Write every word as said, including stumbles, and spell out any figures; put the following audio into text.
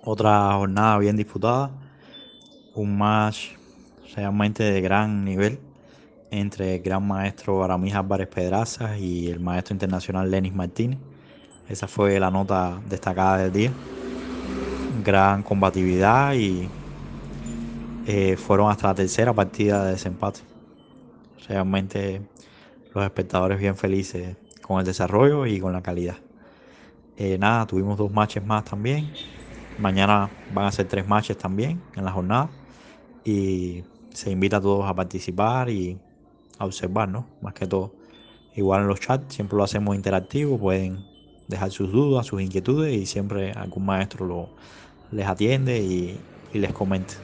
Otra jornada bien disputada, un match realmente de gran nivel entre el gran maestro Aramis Álvarez Pedraza y el maestro internacional Lenis Martínez. Esa fue la nota destacada del día. Gran combatividad y eh, fueron hasta la tercera partida de desempate. Realmente los espectadores bien felices con el desarrollo y con la calidad. Eh, nada, tuvimos dos matches más también. Mañana van a ser tres matches también en la jornada. Y se invita a todos a participar y a observar, ¿no? Más que todo. Igual en los chats siempre lo hacemos interactivo, pueden dejar sus dudas, sus inquietudes y siempre algún maestro lo, les atiende y, y les comenta.